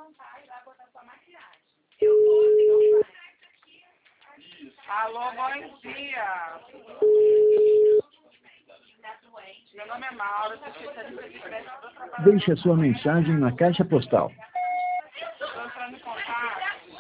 Alô, bom dia. Meu nome é Maura, sou especialista de crédito do trabalhador. Deixe a sua mensagem na caixa postal